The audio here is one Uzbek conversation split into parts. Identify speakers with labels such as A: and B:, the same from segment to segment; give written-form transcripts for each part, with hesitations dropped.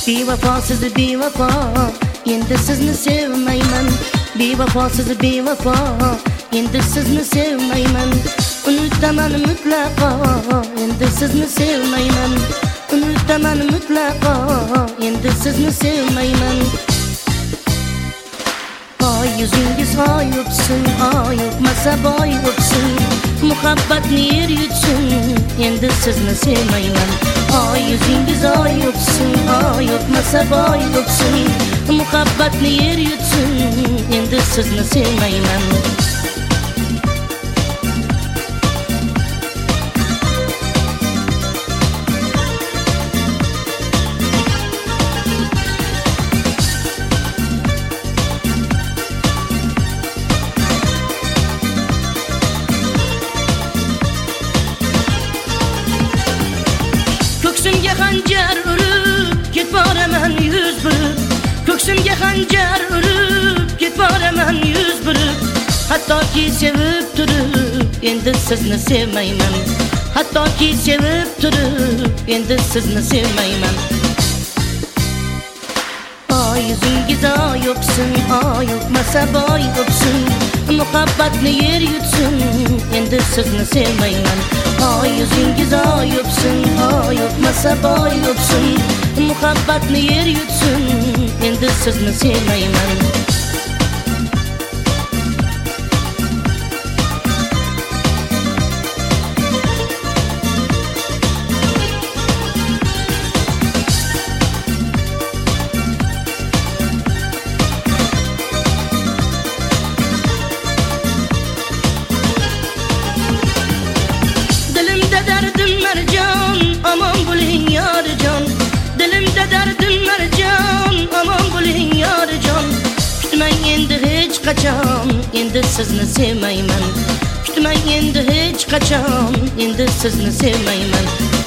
A: Bevafosuz bevafo, endi sizni sevmayman. Bevafosuz bevafo, endi sizni sevmayman. Unutaman mutlaqo, endi sizni sevmayman. Unutaman mutlaqo, endi sizni sevmayman. Oy yüzüngiz oy öpsün, oy öpmasa boy öpsün. Muhabbatni yer yutsin, endi sizni sevmayman. Oy yüzüngiz oy öpsün, oy öpmasa boy öpsün. Muhabbatni yer yutsin, endi sizni sevmayman. Ko'ksimga xanjar urib ketboraman yuz burib. Ko'ksimga xanjar urib ketboraman yuz burib. Hattoki sevib turib endi sizni sevmayman. Hattoki sevib turib endi sizni sevmayman. Oy yüzüngiz oy öpsün, oy öpmasa boy öpsün. Muhabbatni yer yutsin, endi sizni sevmayman. Oy yüzüngiz oy öpsün, oy öpmasa boy öpsün. Muhabbatni yer yutsin, endi sizni sevmayman. Derdim mercan, aman bulin yarcan. Dilimde derdim mercan, aman bulin yarcan. Kutmang endi hech qachon, endi sizni sevmayman. Kutmang endi hech qachon, endi sizni sevmayman.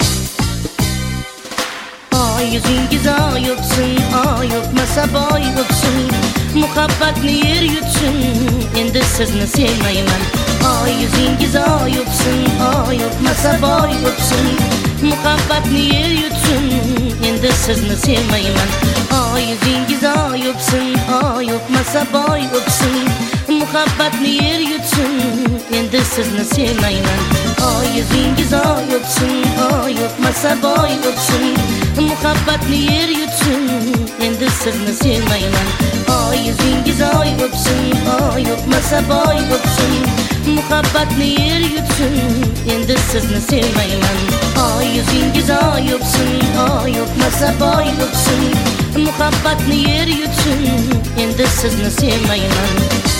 A: Oy yüzüngiz oy öpsün, oy öpmasa boy öpsün. Muhabbatni yer yutsin, endi sizni sevmayman. Oy yüzüngiz oy öpsün, oy öpmasa boy öpsün. Muhabbatni yer yutsin, endi sizni sevmayman. Oy yüzüngiz oy öpsün, oy öpmasa boy öpsün. Muhabbatni yer yutsin, endi sizni sevmayman. Oy yüzüngiz oy öpsün, oy öpmasa boy öpsün. Muhabbatni yer yutsin, endi sizni sevmayman. Oy yüzüngiz oy öpsün, oy öpmasa boy öpsün. Muhabbatni yer yutsin, endi sizni sevmayman. Oy yüzüngiz oy öpsün, oy öpmasa boy öpsün. Muhabbatni yer yutsin, endi sizni sevmayman.